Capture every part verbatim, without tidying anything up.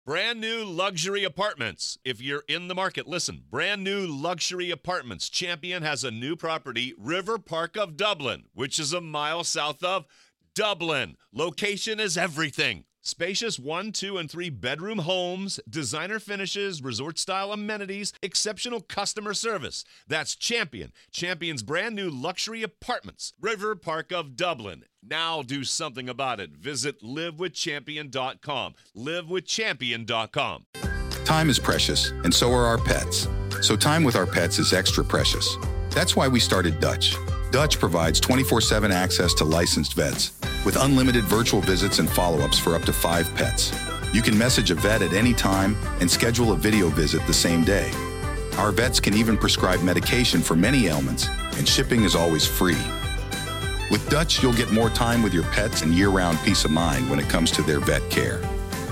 Brand new luxury apartments. If you're in the market, listen. Brand new luxury apartments. Champion has a new property, River Park of Dublin, which is a mile south of Dublin. Location is everything. Spacious one, two, and three bedroom homes, designer finishes, resort-style amenities, exceptional customer service. That's Champion. Champion's brand new luxury apartments. River Park of Dublin. Now do something about it. Visit live with champion dot com. live with champion dot com. Time is precious, and so are our pets. So time with our pets is extra precious. That's why we started Dutch. Dutch provides twenty-four seven access to licensed vets with unlimited virtual visits and follow-ups for up to five pets. You can message a vet at any time and schedule a video visit the same day. Our vets can even prescribe medication for many ailments, and shipping is always free. With Dutch, you'll get more time with your pets and year-round peace of mind when it comes to their vet care.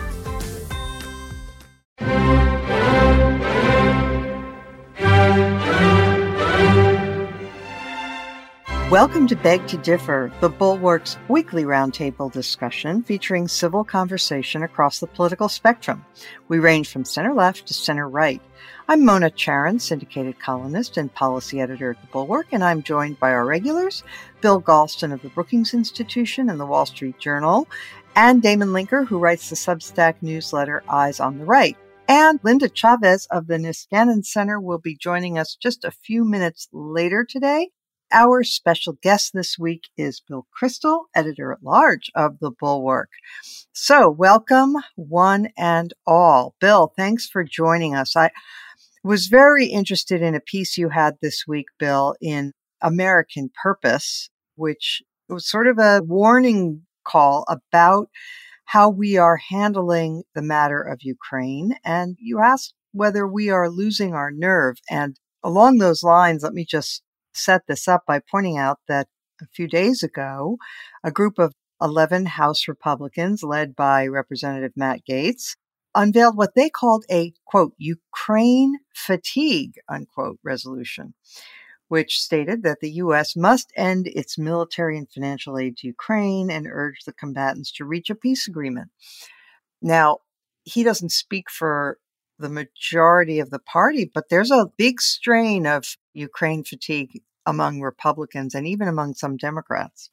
Welcome to Beg to Differ, the Bulwark's weekly roundtable discussion featuring civil conversation across the political spectrum. We range from center-left to center-right. I'm Mona Charen, syndicated columnist and policy editor at the Bulwark, and I'm joined by our regulars, Bill Galston of the Brookings Institution and the Wall Street Journal, and Damon Linker, who writes the Substack newsletter Eyes on the Right. And Linda Chavez of the Niskanen Center will be joining us just a few minutes later today. Our special guest this week is Bill Kristol, editor-at-large of The Bulwark. So welcome, one and all. Bill, thanks for joining us. I was very interested in a piece you had this week, Bill, in American Purpose, which was sort of a warning call about how we are handling the matter of Ukraine. And you asked whether we are losing our nerve. And along those lines, let me just set this up by pointing out that a few days ago, a group of eleven House Republicans led by Representative Matt Gaetz unveiled what they called a, quote, Ukraine fatigue, unquote, resolution, which stated that the U S must end its military and financial aid to Ukraine and urge the combatants to reach a peace agreement. Now, he doesn't speak for the majority of the party, but there's a big strain of Ukraine fatigue among Republicans and even among some Democrats.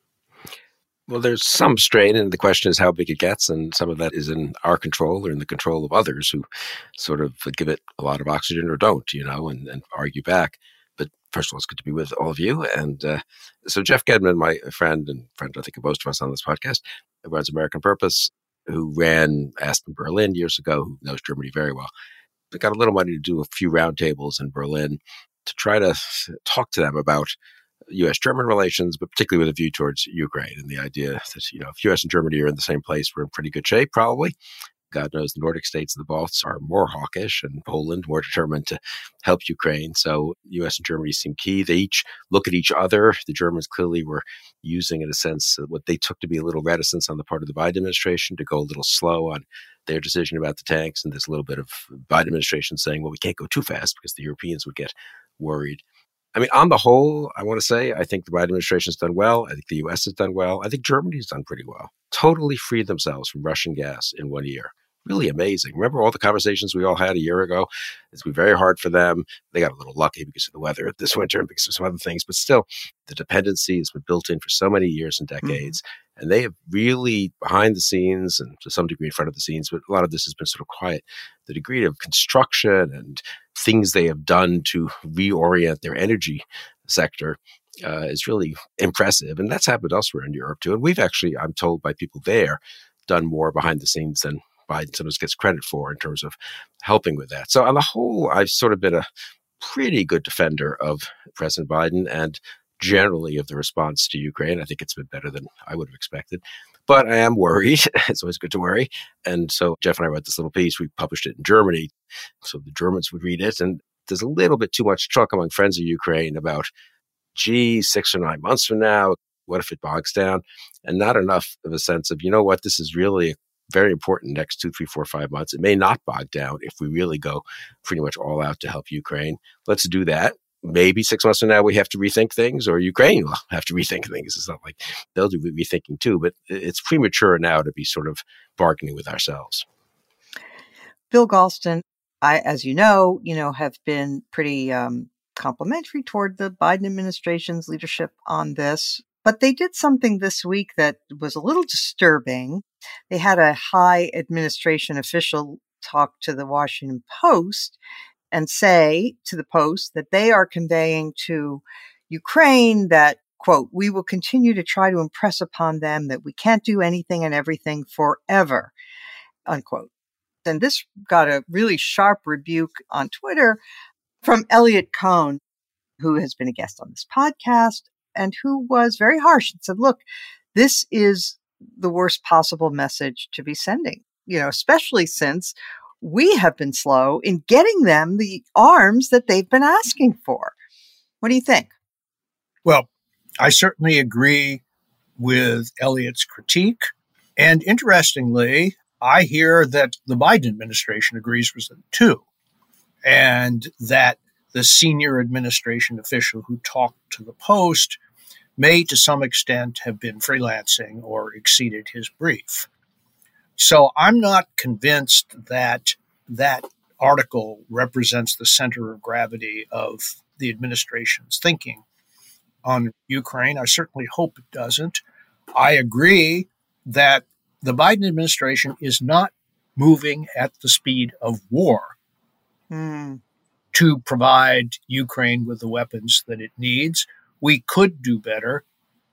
Well, there's some strain, and the question is how big it gets, and some of that is in our control or in the control of others who sort of give it a lot of oxygen or don't, you know, and, and argue back. But first of all, it's good to be with all of you. And uh, so Jeff Gedman, my friend and friend, I think, of most of us on this podcast, runs American Purpose, who ran Aspen Berlin years ago, who knows Germany very well. They got a little money to do a few roundtables in Berlin to try to talk to them about U S-German relations, but particularly with a view towards Ukraine and the idea that, you know, if U S and Germany are in the same place, we're in pretty good shape, probably. God knows the Nordic states and the Balts are more hawkish, and Poland more determined to help Ukraine. So U S and Germany seem key. They each look at each other. The Germans clearly were using, in a sense, what they took to be a little reticence on the part of the Biden administration to go a little slow on their decision about the tanks. And there's a little bit of Biden administration saying, well, we can't go too fast because the Europeans would get worried. I mean, on the whole, I want to say, I think the Biden administration has done well. I think the U S has done well. I think Germany's done pretty well. Totally freed themselves from Russian gas in one year. Really amazing. Remember all the conversations we all had a year ago? It's been very hard for them. They got a little lucky because of the weather this winter and because of some other things. But still, the dependency has been built in for so many years and decades. Mm-hmm. And they have really, behind the scenes and to some degree in front of the scenes, but a lot of this has been sort of quiet, the degree of construction and things they have done to reorient their energy sector uh, is really impressive. And that's happened elsewhere in Europe too. And we've actually, I'm told by people there, done more behind the scenes than Biden sometimes gets credit for in terms of helping with that. So on the whole, I've sort of been a pretty good defender of President Biden and generally of the response to Ukraine. I think it's been better than I would have expected. But I am worried. It's always good to worry. And so Jeff and I wrote this little piece. We published it in Germany so the Germans would read it. And there's a little bit too much talk among friends of Ukraine about, gee, six or nine months from now, what if it bogs down? And not enough of a sense of, you know what, this is really a very important next two, three, four, five months. It may not bog down if we really go pretty much all out to help Ukraine. Let's do that. Maybe six months from now, we have to rethink things, or Ukraine will have to rethink things. It's not like they'll do rethinking too, but it's premature now to be sort of bargaining with ourselves. Bill Galston, I, as you know, you know, have been pretty um, complimentary toward the Biden administration's leadership on this. But they did something this week that was a little disturbing. They had a high administration official talk to the Washington Post and say to the Post that they are conveying to Ukraine that, quote, we will continue to try to impress upon them that we can't do anything and everything forever, unquote. And this got a really sharp rebuke on Twitter from Elliot Cohn, who has been a guest on this podcast and who was very harsh and said, look, this is the worst possible message to be sending, you know, especially since we have been slow in getting them the arms that they've been asking for. What do you think? Well, I certainly agree with Elliot's critique. And interestingly, I hear that the Biden administration agrees with it too, and that the senior administration official who talked to the Post may to some extent have been freelancing or exceeded his brief. So I'm not convinced that that article represents the center of gravity of the administration's thinking on Ukraine. I certainly hope it doesn't. I agree that the Biden administration is not moving at the speed of war Mm. to provide Ukraine with the weapons that it needs. We could do better,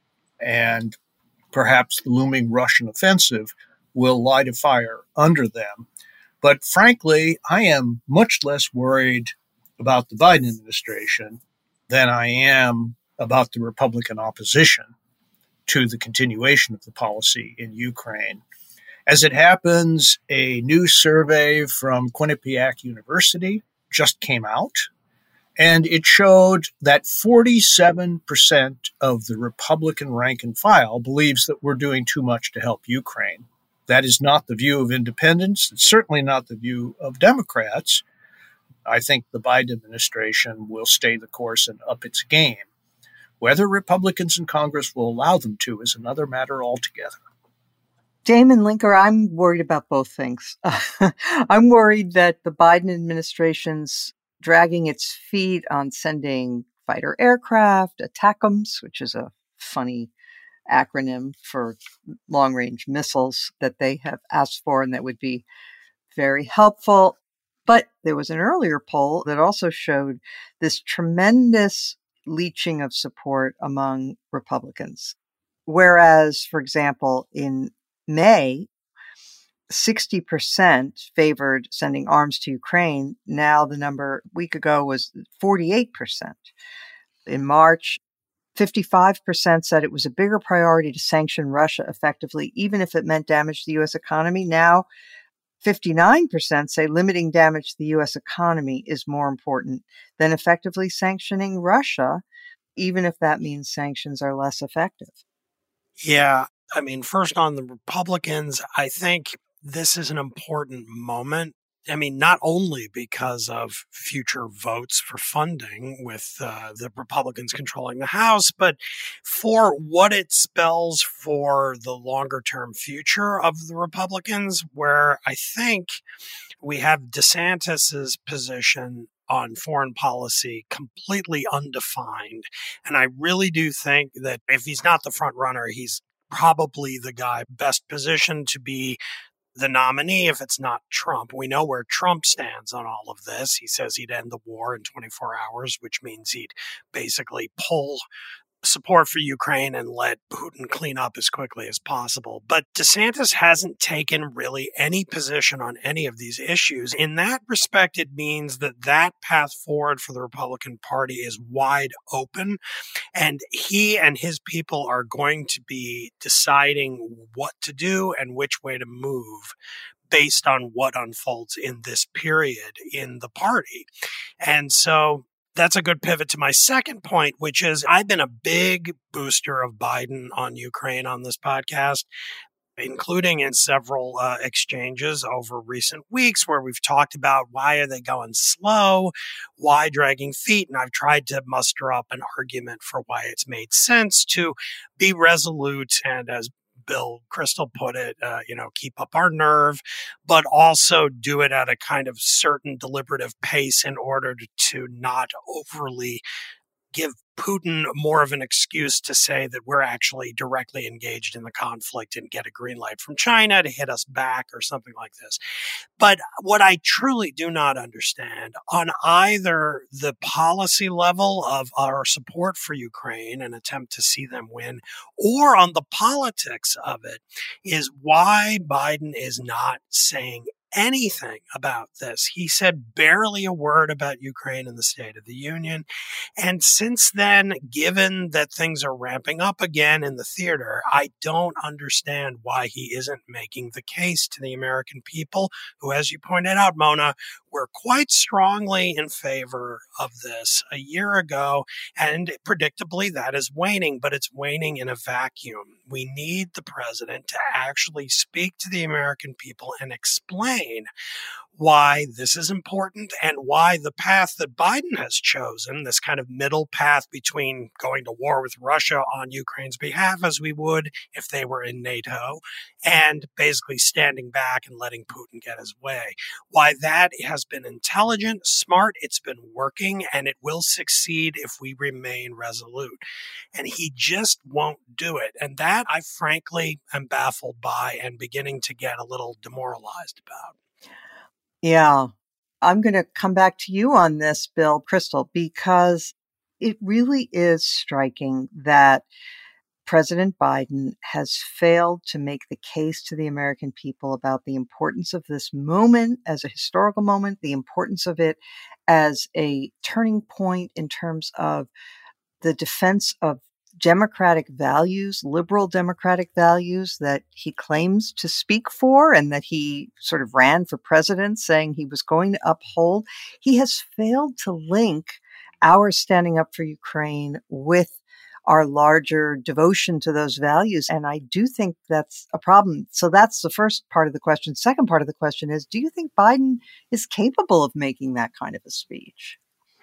and perhaps the looming Russian offensive will light a fire under them. But frankly, I am much less worried about the Biden administration than I am about the Republican opposition to the continuation of the policy in Ukraine. As it happens, a new survey from Quinnipiac University just came out, and it showed that forty-seven percent of the Republican rank and file believes that we're doing too much to help Ukraine. That is not the view of independents. It's certainly not the view of Democrats. I think the Biden administration will stay the course and up its game. Whether Republicans in Congress will allow them to is another matter altogether. Damon Linker, I'm worried about both things. I'm worried that the Biden administration's dragging its feet on sending fighter aircraft, ATACMS, which is a funny acronym for long-range missiles that they have asked for and that would be very helpful. But there was an earlier poll that also showed this tremendous leaching of support among Republicans. Whereas, for example, in May, sixty percent favored sending arms to Ukraine. Now the number a week ago was forty-eight percent. In March, fifty-five percent said it was a bigger priority to sanction Russia effectively, even if it meant damage to the U S economy. Now, fifty-nine percent say limiting damage to the U S economy is more important than effectively sanctioning Russia, even if that means sanctions are less effective. Yeah. I mean, first on the Republicans, I think this is an important moment. I mean, not only because of future votes for funding with uh, the Republicans controlling the House, but for what it spells for the longer term future of the Republicans, where I think we have DeSantis's position on foreign policy completely undefined. And I really do think that if he's not the front runner, he's probably the guy best positioned to be the nominee if it's not Trump. We know where Trump stands on all of this. He says he'd end the war in twenty-four hours, which means he'd basically pull support for Ukraine and let Putin clean up as quickly as possible. But DeSantis hasn't taken really any position on any of these issues. In that respect, it means that that path forward for the Republican Party is wide open, and he and his people are going to be deciding what to do and which way to move based on what unfolds in this period in the party. And so that's a good pivot to my second point, which is I've been a big booster of Biden on Ukraine on this podcast, including in several uh, exchanges over recent weeks where we've talked about why are they going slow, why dragging feet, and I've tried to muster up an argument for why it's made sense to be resolute and, as Bill Kristol put it, uh, you know, keep up our nerve, but also do it at a kind of certain deliberative pace in order to, to not overly give Putin more of an excuse to say that we're actually directly engaged in the conflict and get a green light from China to hit us back or something like this. But what I truly do not understand on either the policy level of our support for Ukraine and attempt to see them win, or on the politics of it, is why Biden is not saying anything about this. He said barely a word about Ukraine in the State of the Union. And since then, given that things are ramping up again in the theater, I don't understand why he isn't making the case to the American people, who, as you pointed out, Mona, were quite strongly in favor of this a year ago. And predictably, that is waning, but it's waning in a vacuum. We need the president to actually speak to the American people and explain why this is important and why the path that Biden has chosen, this kind of middle path between going to war with Russia on Ukraine's behalf, as we would if they were in NATO, and basically standing back and letting Putin get his way, why that has been intelligent, smart, it's been working, and it will succeed if we remain resolute. And he just won't do it. And that I frankly am baffled by and beginning to get a little demoralized about. Yeah, I'm going to come back to you on this, Bill Kristol, because it really is striking that President Biden has failed to make the case to the American people about the importance of this moment as a historical moment, the importance of it as a turning point in terms of the defense of democratic values, liberal democratic values that he claims to speak for and that he sort of ran for president saying he was going to uphold. He has failed to link our standing up for Ukraine with our larger devotion to those values. And I do think that's a problem. So that's the first part of the question. Second part of the question is, do you think Biden is capable of making that kind of a speech?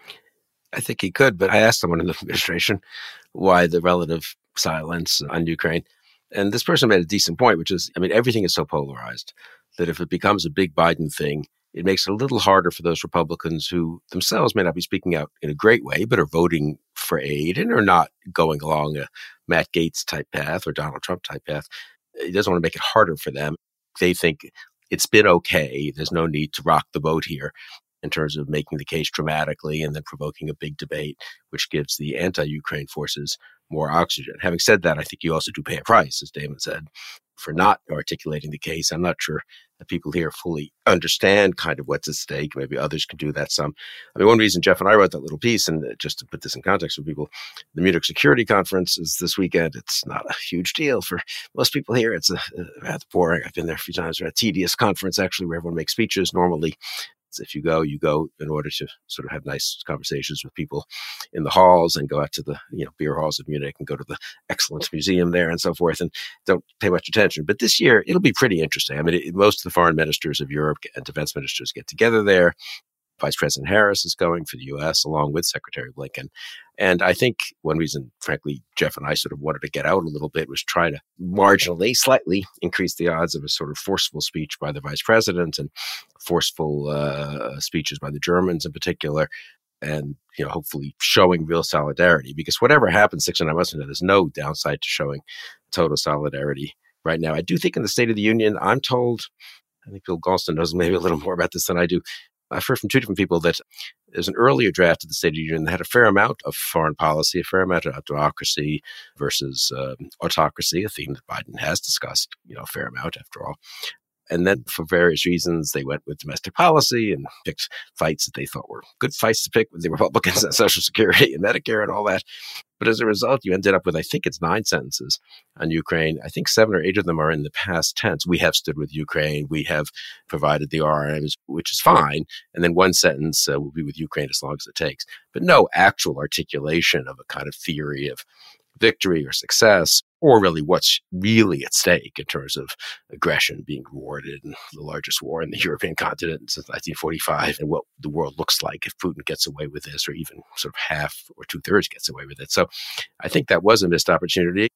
I think he could, but I asked someone in the administration why the relative silence on Ukraine. And this person made a decent point, which is, I mean, everything is so polarized that if it becomes a big Biden thing, it makes it a little harder for those Republicans who themselves may not be speaking out in a great way, but are voting for aid and are not going along a Matt Gaetz type path or Donald Trump type path. He doesn't want to make it harder for them. They think it's been okay. There's no need to rock the boat here in terms of making the case dramatically and then provoking a big debate, which gives the anti-Ukraine forces more oxygen. Having said that, I think you also do pay a price, as Damon said, for not articulating the case. I'm not sure that people here fully understand kind of what's at stake. Maybe others can do that some. I mean, one reason Jeff and I wrote that little piece, and just to put this in context for people, the Munich Security Conference is this weekend. It's not a huge deal for most people here. It's a, a rather boring. I've been there a few times. A tedious conference, actually, where everyone makes speeches. Normally, if you go, you go in order to sort of have nice conversations with people in the halls and go out to the you know beer halls of Munich and go to the excellent museum there and so forth, and don't pay much attention. But this year, it'll be pretty interesting. I mean, it, most of the foreign ministers of Europe and defense ministers get together there. Vice President Harris is going for the U S along with Secretary Blinken. And I think one reason, frankly, Jeff and I sort of wanted to get out a little bit was try to marginally, slightly increase the odds of a sort of forceful speech by the vice president and forceful uh, speeches by the Germans in particular. And, you know, hopefully showing real solidarity, because whatever happens six or nine months from now, there's no downside to showing total solidarity right now. I do think in the State of the Union, I'm told, I think Bill Galston knows maybe a little more about this than I do. I've heard from two different people that there's an earlier draft of the State of the Union that had a fair amount of foreign policy, a fair amount of democracy versus uh, autocracy, a theme that Biden has discussed, you know, a fair amount after all. And then for various reasons, they went with domestic policy and picked fights that they thought were good fights to pick with the Republicans on Social Security and Medicare and all that. But as a result, you ended up with, I think it's nine sentences on Ukraine. I think seven or eight of them are in the past tense. We have stood with Ukraine. We have provided the R R Ms, which is fine. And then one sentence uh, will be with Ukraine as long as it takes. But no actual articulation of a kind of theory of victory or success, or really what's really at stake in terms of aggression being rewarded in the largest war in the European continent since nineteen forty-five, and what the world looks like if Putin gets away with this, or even sort of half or two-thirds gets away with it. So I think that was a missed opportunity.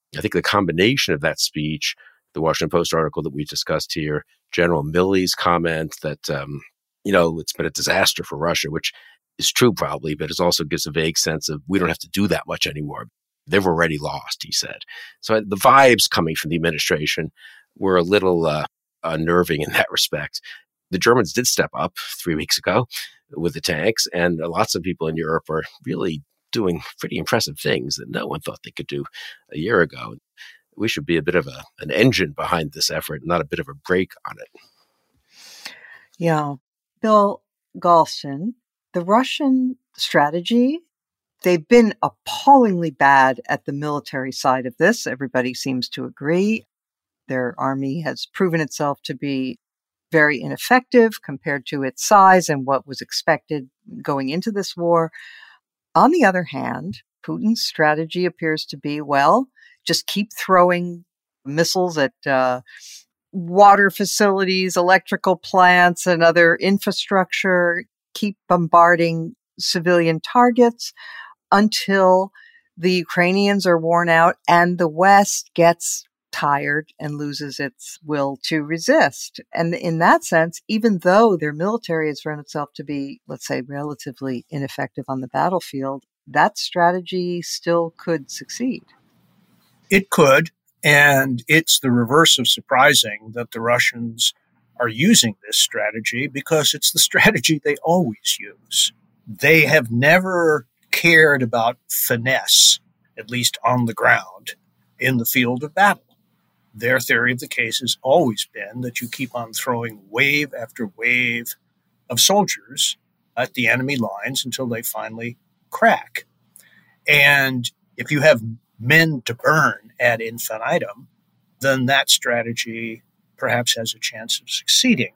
I think the combination of that speech, the Washington Post article that we discussed here, General Milley's comment that, um, you know, it's been a disaster for Russia, which is true probably, but it also gives a vague sense of we don't have to do that much anymore. They've already lost, he said. So the vibes coming from the administration were a little uh, unnerving in that respect. The Germans did step up three weeks ago with the tanks, and lots of people in Europe are really doing pretty impressive things that no one thought they could do a year ago. We should be a bit of a, an engine behind this effort, not a bit of a brake on it. Yeah. Bill Galston, the Russian strategy, they've been appallingly bad at the military side of this. Everybody seems to agree. Their army has proven itself to be very ineffective compared to its size and what was expected going into this war. On the other hand, Putin's strategy appears to be, well, just keep throwing missiles at uh, water facilities, electrical plants, and other infrastructure, keep bombarding civilian targets until the Ukrainians are worn out and the West gets tired and loses its will to resist. And in that sense, even though their military has run itself to be, let's say, relatively ineffective on the battlefield, that strategy still could succeed. It could, and it's the reverse of surprising that the Russians are using this strategy because it's the strategy they always use. They have never cared about finesse, at least on the ground, in the field of battle. Their theory of the case has always been that you keep on throwing wave after wave of soldiers at the enemy lines until they finally crack. And if you have men to burn ad infinitum, then that strategy perhaps has a chance of succeeding.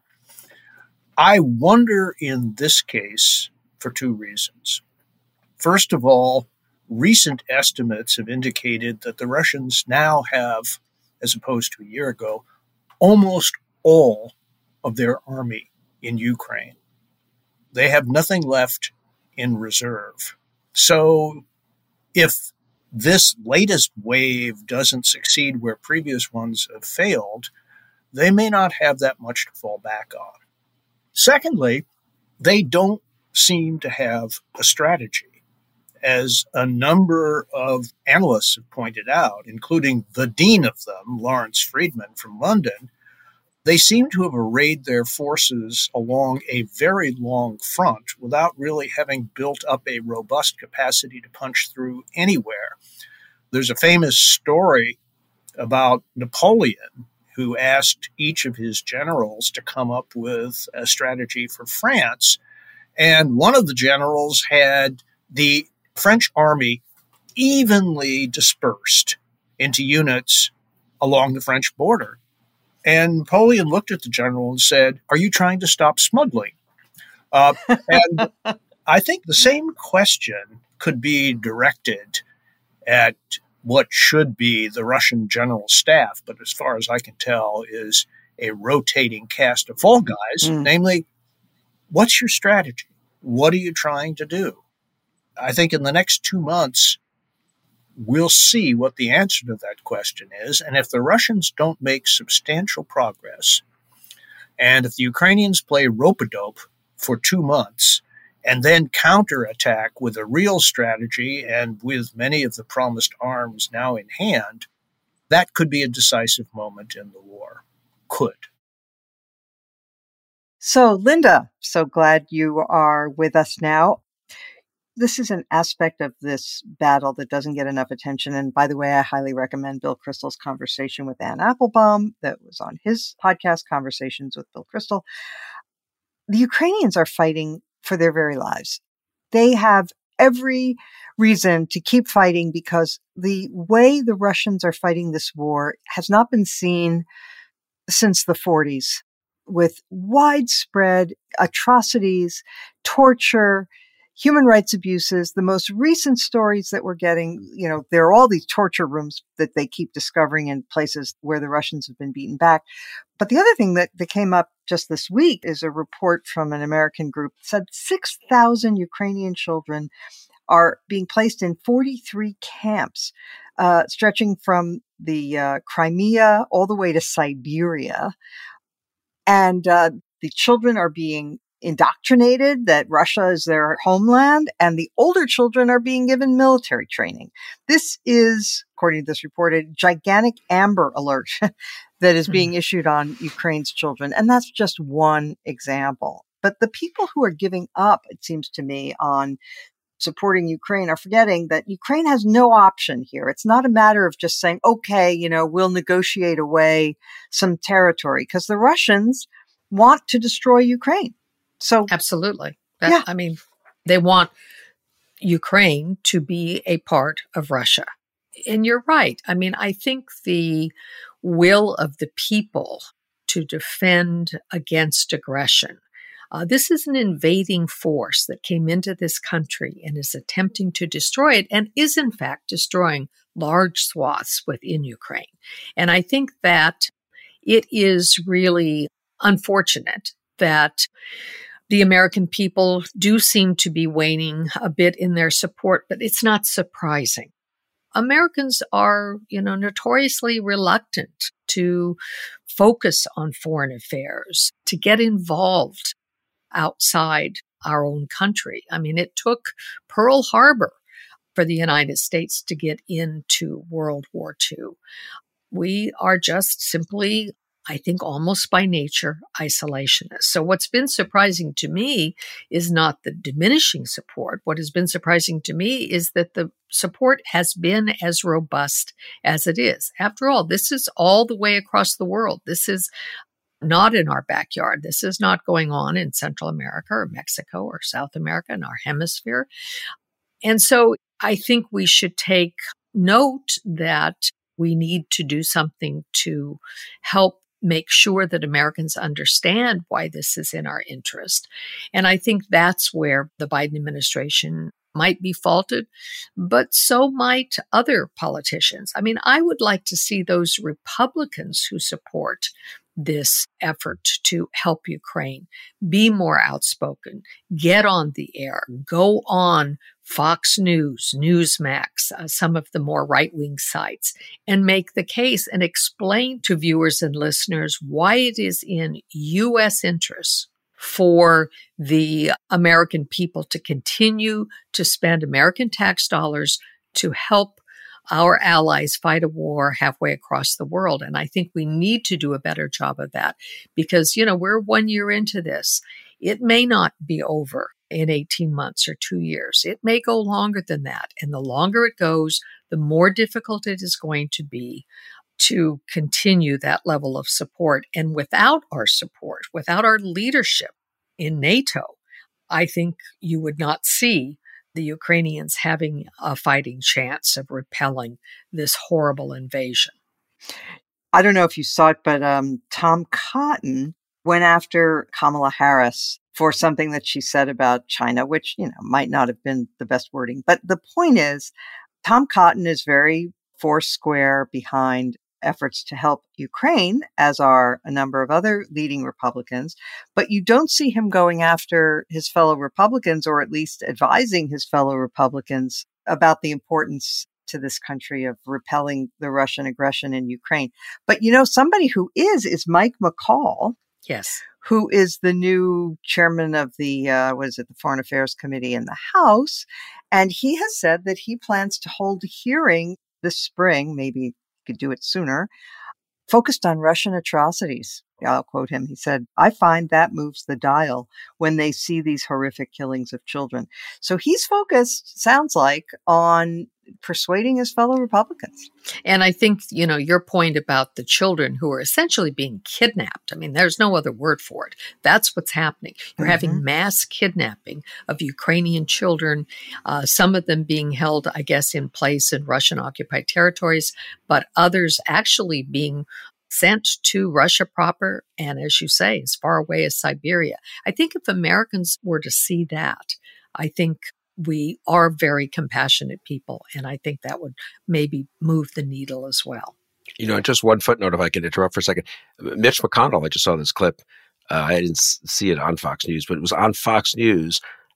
I wonder in this case for two reasons. First of all, recent estimates have indicated that the Russians now have, as opposed to a year ago, almost all of their army in Ukraine. They have nothing left in reserve. So if this latest wave doesn't succeed where previous ones have failed, they may not have that much to fall back on. Secondly, they don't seem to have a strategy. As a number of analysts have pointed out, including the dean of them, Lawrence Friedman from London, they seem to have arrayed their forces along a very long front without really having built up a robust capacity to punch through anywhere. There's a famous story about Napoleon, who asked each of his generals to come up with a strategy for France. And one of the generals had the French army evenly dispersed into units along the French border. And Napoleon looked at the general and said, "Are you trying to stop smuggling?" Uh, and I think the same question could be directed at what should be the Russian general staff, but as far as I can tell is a rotating cast of fall guys, mm. namely, what's your strategy? What are you trying to do? I think in the next two months, we'll see what the answer to that question is. And if the Russians don't make substantial progress, and if the Ukrainians play rope-a-dope for two months, and then counterattack with a real strategy and with many of the promised arms now in hand, that could be a decisive moment in the war. Could. So, Linda, so glad you are with us now. This is an aspect of this battle that doesn't get enough attention. And by the way, I highly recommend Bill Kristol's conversation with Anne Applebaum that was on his podcast, Conversations with Bill Kristol. The Ukrainians are fighting for their very lives. They have every reason to keep fighting because the way the Russians are fighting this war has not been seen since the forties, with widespread atrocities, torture, human rights abuses. The most recent stories that we're getting, you know, there are all these torture rooms that they keep discovering in places where the Russians have been beaten back. But the other thing that, that came up just this week is a report from an American group that said six thousand Ukrainian children are being placed in forty-three camps, uh, stretching from the uh, Crimea all the way to Siberia. And uh, the children are being indoctrinated that Russia is their homeland, and the older children are being given military training. This is, according to this report, a gigantic Amber Alert that is being mm. issued on Ukraine's children. And that's just one example. But the people who are giving up, it seems to me, on supporting Ukraine are forgetting that Ukraine has no option here. It's not a matter of just saying, okay, you know, we'll negotiate away some territory, because the Russians want to destroy Ukraine. So absolutely. That, yeah. I mean, they want Ukraine to be a part of Russia. And you're right. I mean, I think the will of the people to defend against aggression. Uh, this is an invading force that came into this country and is attempting to destroy it, and is in fact destroying large swaths within Ukraine. And I think that it is really unfortunate that the American people do seem to be waning a bit in their support, but it's not surprising. Americans are, you know, notoriously reluctant to focus on foreign affairs, to get involved outside our own country. I mean, it took Pearl Harbor for the United States to get into World War Two. We are just simply, I think, almost by nature, isolationists. So what's been surprising to me is not the diminishing support. What has been surprising to me is that the support has been as robust as it is. After all, this is all the way across the world. This is not in our backyard. This is not going on in Central America or Mexico or South America in our hemisphere. And so I think we should take note that we need to do something to help make sure that Americans understand why this is in our interest. And I think that's where the Biden administration might be faulted, but so might other politicians. I mean, I would like to see those Republicans who support this effort to help Ukraine be more outspoken, get on the air, go on Fox News, Newsmax, uh, some of the more right-wing sites, and make the case and explain to viewers and listeners why it is in U S interests for the American people to continue to spend American tax dollars to help our allies fight a war halfway across the world. And I think we need to do a better job of that because, you know, we're one year into this. It may not be over in eighteen months or two years. It may go longer than that. And the longer it goes, the more difficult it is going to be to continue that level of support. And without our support, without our leadership in NATO, I think you would not see the Ukrainians having a fighting chance of repelling this horrible invasion. I don't know if you saw it, but um, Tom Cotton went after Kamala Harris for something that she said about China, which, you know, might not have been the best wording. But the point is, Tom Cotton is very foursquare behind efforts to help Ukraine, as are a number of other leading Republicans, but you don't see him going after his fellow Republicans, or at least advising his fellow Republicans about the importance to this country of repelling the Russian aggression in Ukraine. But, you know, somebody who is, is Mike McCaul. Yes. Who is the new chairman of the, uh, what is it, the Foreign Affairs Committee in the House. And he has said that he plans to hold a hearing this spring, maybe could do it sooner, focused on Russian atrocities. I'll quote him. He said, "I find that moves the dial when they see these horrific killings of children." So he's focused, sounds like, on persuading his fellow Republicans. And I think, you know, your point about the children who are essentially being kidnapped. I mean, there's no other word for it. That's what's happening. You're mm-hmm. having mass kidnapping of Ukrainian children, uh, some of them being held, I guess, in place in Russian occupied territories, but others actually being sent to Russia proper, and as you say, as far away as Siberia. I think if Americans were to see that, I think we are very compassionate people, and I think that would maybe move the needle as well. You know, just one footnote, if I could interrupt for a second. Mitch McConnell, I just saw this clip. Uh, I didn't see it on Fox News, but it was on Fox News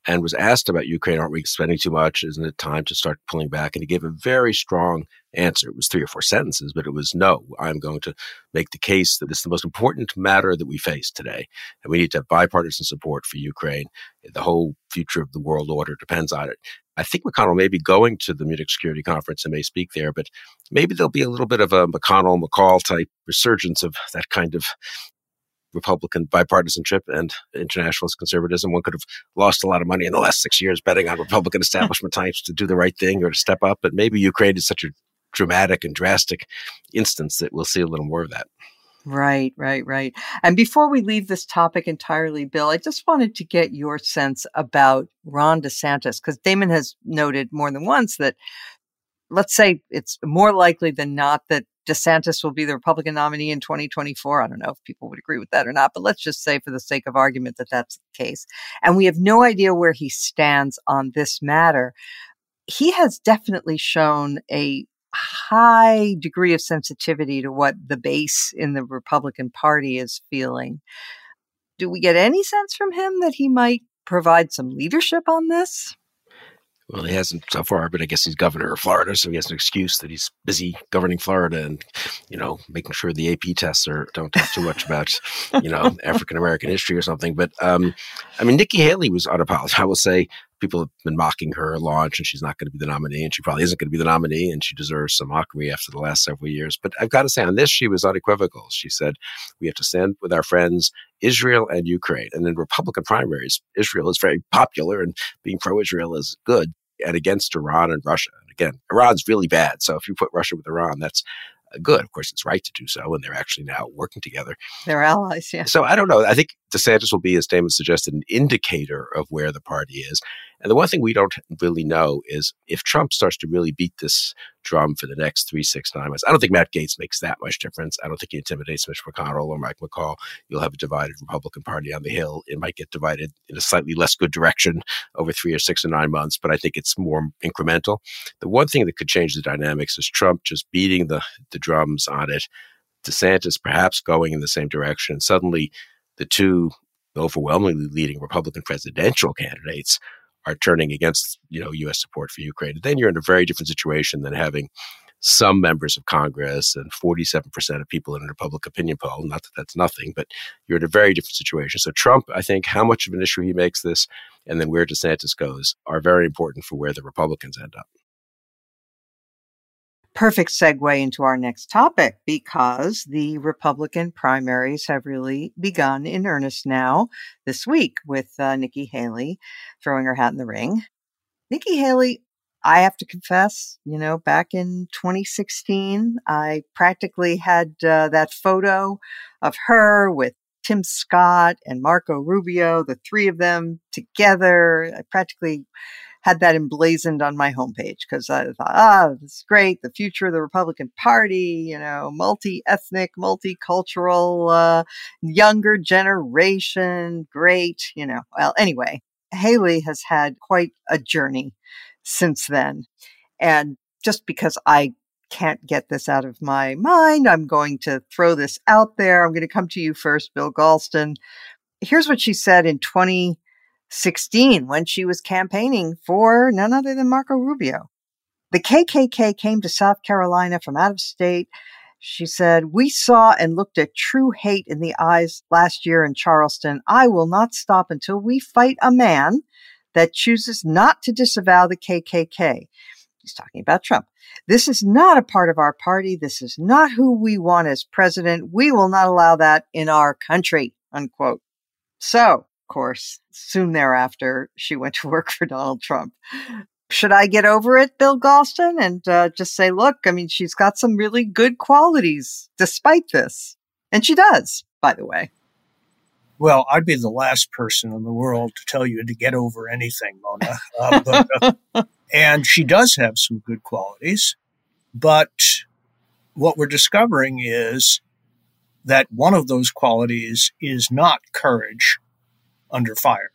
and was asked about Ukraine, aren't we spending too much? Isn't it time to start pulling back? And he gave a very strong answer. It was three or four sentences, but it was no, I'm going to make the case that it's the most important matter that we face today. And we need to have bipartisan support for Ukraine. The whole future of the world order depends on it. I think McConnell may be going to the Munich Security Conference and may speak there, but maybe there'll be a little bit of a McConnell-McCall type resurgence of that kind of Republican bipartisanship and internationalist conservatism. One could have lost a lot of money in the last six years betting on Republican establishment types to do the right thing or to step up. But maybe Ukraine is such a dramatic and drastic instance that we'll see a little more of that. Right, right, right. And before we leave this topic entirely, Bill, I just wanted to get your sense about Ron DeSantis, because Damon has noted more than once that, let's say it's more likely than not that DeSantis will be the Republican nominee in twenty twenty-four. I don't know if people would agree with that or not, but let's just say for the sake of argument that that's the case. And we have no idea where he stands on this matter. He has definitely shown a high degree of sensitivity to what the base in the Republican Party is feeling. Do we get any sense from him that he might provide some leadership on this? Well, he hasn't so far, but I guess he's governor of Florida, so he has an excuse that he's busy governing Florida and, you know, making sure the A P tests are don't talk too much about, you know, African American history or something. But um, I mean, Nikki Haley was unapologetic. I will say people have been mocking her launch, and she's not going to be the nominee, and she probably isn't going to be the nominee, and she deserves some mockery after the last several years. But I've got to say, on this, she was unequivocal. She said, we have to stand with our friends Israel and Ukraine. And in Republican primaries, Israel is very popular, and being pro-Israel is good, and against Iran and Russia. And again, Iran's really bad. So if you put Russia with Iran, that's good. Of course, it's right to do so, and they're actually now working together. They're allies, yeah. So I don't know. I think DeSantis will be, as Damon suggested, an indicator of where the party is. And the one thing we don't really know is if Trump starts to really beat this drum for the next three, six, nine months. I don't think Matt Gaetz makes that much difference. I don't think he intimidates Mitch McConnell or Mike McCall. You'll have a divided Republican Party on the Hill. It might get divided in a slightly less good direction over three or six or nine months, but I think it's more incremental. The one thing that could change the dynamics is Trump just beating the, the drums on it, DeSantis perhaps going in the same direction. Suddenly, the two overwhelmingly leading Republican presidential candidates are turning against, you know, U S support for Ukraine. Then you're in a very different situation than having some members of Congress and forty-seven percent of people in a public opinion poll. Not that that's nothing, but you're in a very different situation. So Trump, I think, how much of an issue he makes this and then where DeSantis goes are very important for where the Republicans end up. Perfect segue into our next topic, because the Republican primaries have really begun in earnest now this week with uh, Nikki Haley throwing her hat in the ring. Nikki Haley, I have to confess, you know, back in twenty sixteen, I practically had uh, that photo of her with Tim Scott and Marco Rubio, the three of them together. I practically had that emblazoned on my homepage because I thought, ah, this is great. The future of the Republican Party, you know, multi-ethnic, multicultural, uh, younger generation, great, you know. Well, anyway, Haley has had quite a journey since then. And just because I can't get this out of my mind, I'm going to throw this out there. I'm going to come to you first, Bill Galston. Here's what she said in twenty sixteen when she was campaigning for none other than Marco Rubio. The K K K came to South Carolina from out of state. She said, we saw and looked at true hate in the eyes last year in Charleston. I will not stop until we fight a man that chooses not to disavow the K K K. He's talking about Trump. This is not a part of our party. This is not who we want as president. We will not allow that in our country, unquote. So, of course, soon thereafter, she went to work for Donald Trump. Should I get over it, Bill Galston, and uh, just say, look, I mean, she's got some really good qualities despite this. And she does, by the way. Well, I'd be the last person in the world to tell you to get over anything, Mona. Uh, but, uh, and she does have some good qualities. But what we're discovering is that one of those qualities is not courage under fire.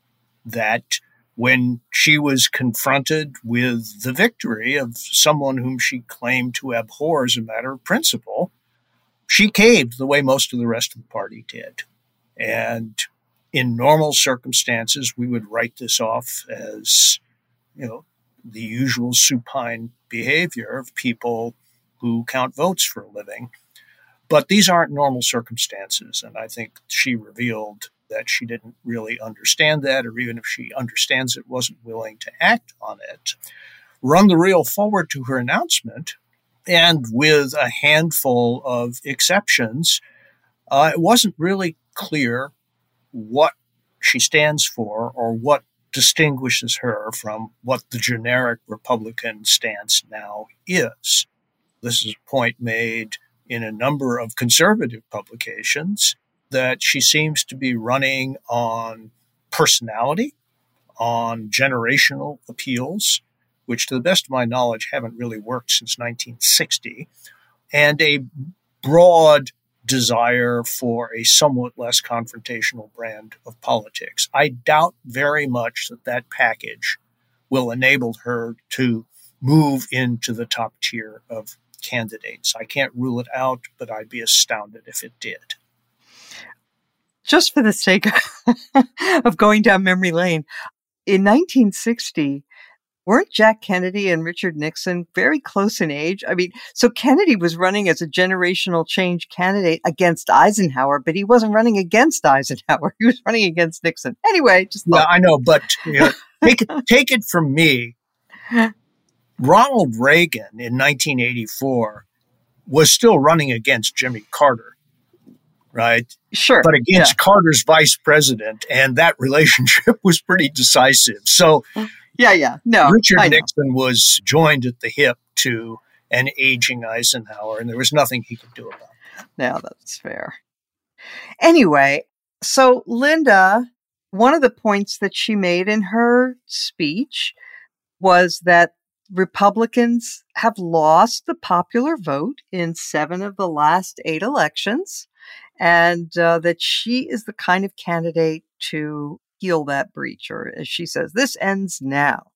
That when she was confronted with the victory of someone whom she claimed to abhor as a matter of principle, she caved the way most of the rest of the party did. And In normal circumstances, we would write this off as, you know, the usual supine behavior of people who count votes for a living. But these aren't normal circumstances, and I think she revealed that she didn't really understand that, or even if she understands it, wasn't willing to act on it. Run the reel forward to her announcement, and with a handful of exceptions, uh, it wasn't really clear what she stands for or what distinguishes her from what the generic Republican stance now is. This is a point made in a number of conservative publications that she seems to be running on personality, on generational appeals, which to the best of my knowledge haven't really worked since nineteen sixty, and a broad desire for a somewhat less confrontational brand of politics. I doubt very much that that package will enable her to move into the top tier of candidates. I can't rule it out, but I'd be astounded if it did. Just for the sake of going down memory lane, in nineteen sixty, weren't Jack Kennedy and Richard Nixon very close in age? I mean, so Kennedy was running as a generational change candidate against Eisenhower, but he wasn't running against Eisenhower. He was running against Nixon. Anyway, just yeah, I know, but you know, take it, take it from me. Ronald Reagan in nineteen eighty-four was still running against Jimmy Carter, right? Sure. But against yeah. Carter's vice president, and that relationship was pretty decisive. So Yeah, yeah. No, Richard I know. Nixon was joined at the hip to an aging Eisenhower, and there was nothing he could do about it. No, that's fair. Anyway, so Linda, one of the points that she made in her speech was that Republicans have lost the popular vote in seven of the last eight elections, and uh, that she is the kind of candidate to heal that breach, or as she says, this ends now.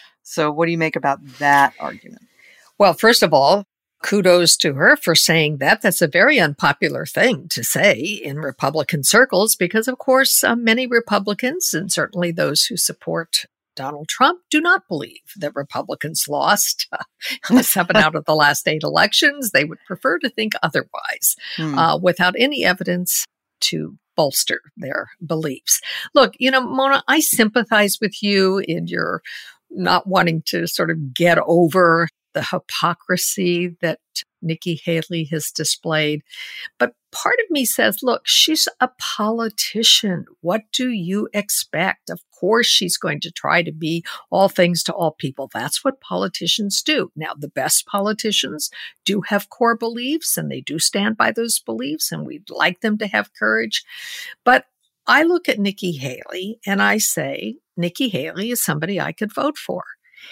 So what do you make about that argument? Well, first of all, kudos to her for saying that. That's a very unpopular thing to say in Republican circles because, of course, uh, many Republicans, and certainly those who support Donald Trump, do not believe that Republicans lost uh, seven out of the last eight elections. They would prefer to think otherwise, hmm. uh, without any evidence to bolster their beliefs. Look, you know, Mona, I sympathize with you in your not wanting to sort of get over the hypocrisy that Nikki Haley has displayed. But part of me says, look, she's a politician. What do you expect? Of course, she's going to try to be all things to all people. That's what politicians do. Now, the best politicians do have core beliefs, and they do stand by those beliefs, and we'd like them to have courage. But I look at Nikki Haley and I say, Nikki Haley is somebody I could vote for.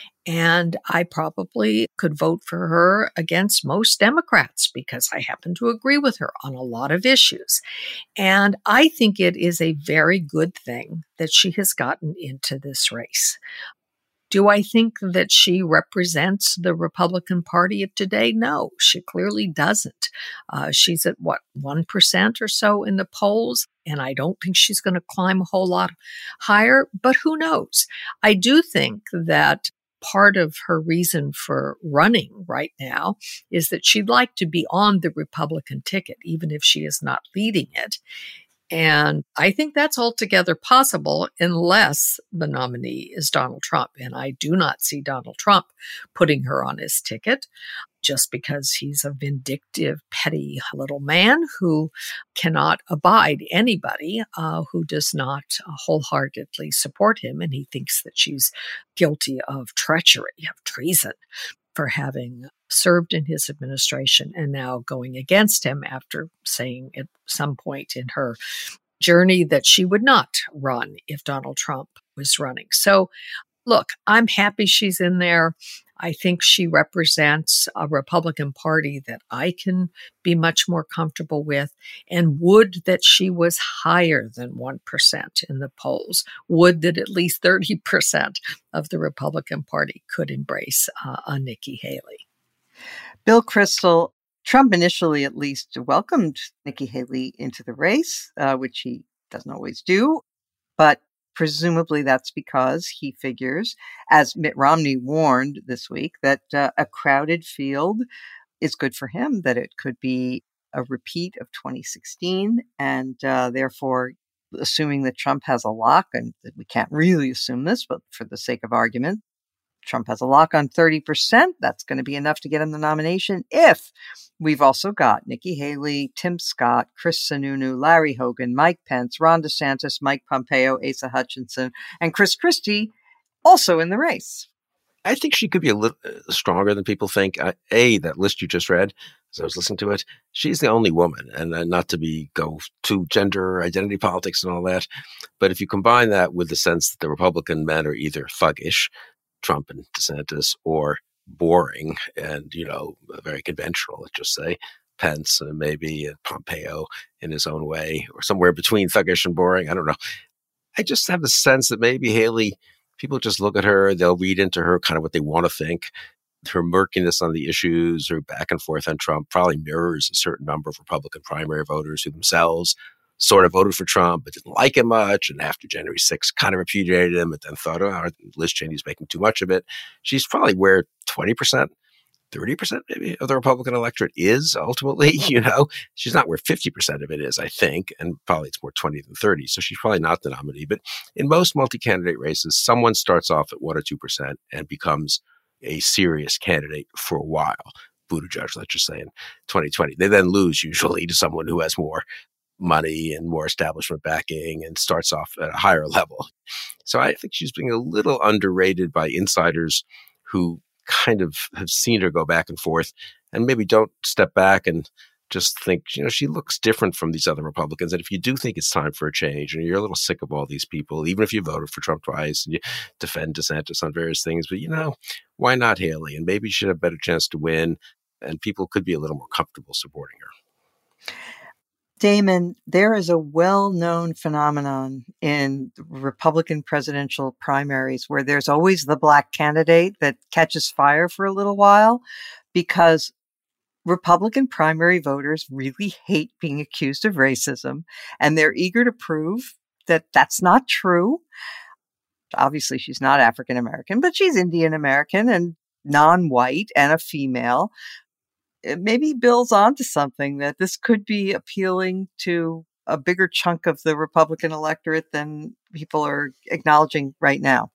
And I probably could vote for her against most Democrats because I happen to agree with her on a lot of issues. And I think it is a very good thing that she has gotten into this race. Do I think that she represents the Republican Party of today? No, she clearly doesn't. Uh, she's at, what, one percent or so in the polls, and I don't think she's going to climb a whole lot higher, but who knows? I do think that part of her reason for running right now is that she'd like to be on the Republican ticket, even if she is not leading it. And I think that's altogether possible unless the nominee is Donald Trump. And I do not see Donald Trump putting her on his ticket just because he's a vindictive, petty little man who cannot abide anybody uh, who does not uh, wholeheartedly support him. And he thinks that she's guilty of treachery, of treason, for having served in his administration and now going against him after saying at some point in her journey that she would not run if Donald Trump was running. So, look, I'm happy she's in there. I think she represents a Republican Party that I can be much more comfortable with, and would that she was higher than one percent in the polls, would that at least thirty percent of the Republican Party could embrace uh, a Nikki Haley. Bill Kristol, Trump initially at least welcomed Nikki Haley into the race, uh, which he doesn't always do. But presumably that's because he figures, as Mitt Romney warned this week, that uh, a crowded field is good for him, that it could be a repeat of twenty sixteen. And uh, therefore, assuming that Trump has a lock, and we can't really assume this, but for the sake of argument, Trump has a lock on thirty percent. That's going to be enough to get him the nomination. If we've also got Nikki Haley, Tim Scott, Chris Sununu, Larry Hogan, Mike Pence, Ron DeSantis, Mike Pompeo, Asa Hutchinson, and Chris Christie also in the race. I think she could be a little stronger than people think. Uh, a, that list you just read, as I was listening to it, she's the only woman, and uh, not to be go to gender identity politics and all that. But if you combine that with the sense that the Republican men are either thuggish, Trump and DeSantis, or boring and, you know, very conventional, let's just say, Pence and maybe uh, Pompeo in his own way, or somewhere between thuggish and boring. I don't know. I just have the sense that maybe Haley, people just look at her, they'll read into her kind of what they want to think. Her murkiness on the issues, her back and forth on Trump probably mirrors a certain number of Republican primary voters who themselves sort of voted for Trump but didn't like him much, and after January sixth kind of repudiated him, but then thought, oh, Liz Cheney's making too much of it. She's probably where twenty percent, thirty percent maybe of the Republican electorate is ultimately, you know. She's not where fifty percent of it is, I think, and probably it's more twenty than thirty, so she's probably not the nominee. But in most multi-candidate races, someone starts off at one or two percent and becomes a serious candidate for a while. Buttigieg, let's just say, in twenty twenty. They then lose usually to someone who has more money and more establishment backing and starts off at a higher level. So I think she's being a little underrated by insiders who kind of have seen her go back and forth and maybe don't step back and just think, you know, she looks different from these other Republicans. And if you do think it's time for a change and you're a little sick of all these people, even if you voted for Trump twice and you defend DeSantis on various things, but, you know, why not Haley? And maybe she should have a better chance to win, and people could be a little more comfortable supporting her. Damon, there is a well-known phenomenon in Republican presidential primaries where there's always the black candidate that catches fire for a little while because Republican primary voters really hate being accused of racism, and they're eager to prove that that's not true. Obviously, she's not African American, but she's Indian American and non-white and a female. It maybe builds onto something that this could be appealing to a bigger chunk of the Republican electorate than people are acknowledging right now.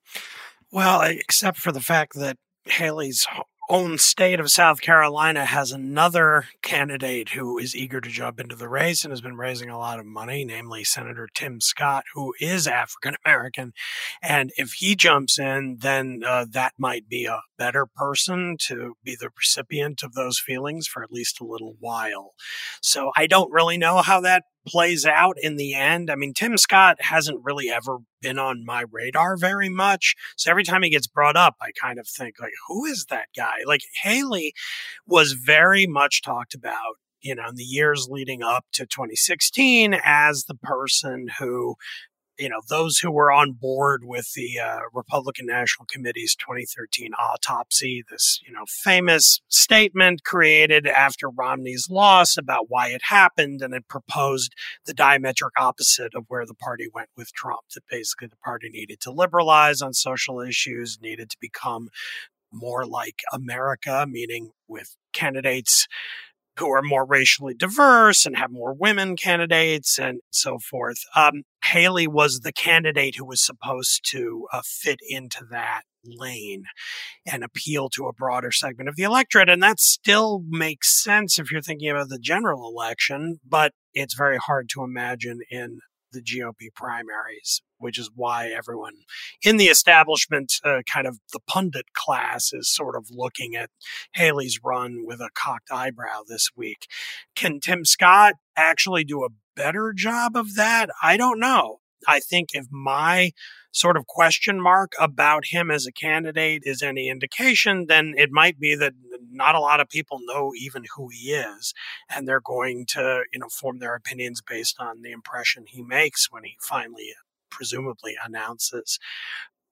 Well, except for the fact that Haley's own state of South Carolina has another candidate who is eager to jump into the race and has been raising a lot of money, namely Senator Tim Scott, who is African American. And if he jumps in, then uh, that might be a better person to be the recipient of those feelings for at least a little while. So I don't really know how that plays out in the end. I mean, Tim Scott hasn't really ever been on my radar very much. So every time he gets brought up, I kind of think, like, who is that guy? Like, Haley was very much talked about, you know, in the years leading up to twenty sixteen as the person who, you know, those who were on board with the uh, Republican National Committee's twenty thirteen autopsy, this, you know, famous statement created after Romney's loss about why it happened, and it proposed the diametric opposite of where the party went with Trump, that basically the party needed to liberalize on social issues, needed to become more like America, meaning with candidates who are more racially diverse and have more women candidates and so forth. Um, Haley was the candidate who was supposed to uh, fit into that lane and appeal to a broader segment of the electorate. And that still makes sense if you're thinking about the general election, but it's very hard to imagine in the G O P primaries, which is why everyone in the establishment, uh, kind of the pundit class, is sort of looking at Haley's run with a cocked eyebrow this week. Can Tim Scott actually do a better job of that? I don't know. I think if my sort of question mark about him as a candidate is any indication, then it might be that not a lot of people know even who he is, and they're going to, you know, form their opinions based on the impression he makes when he finally presumably announces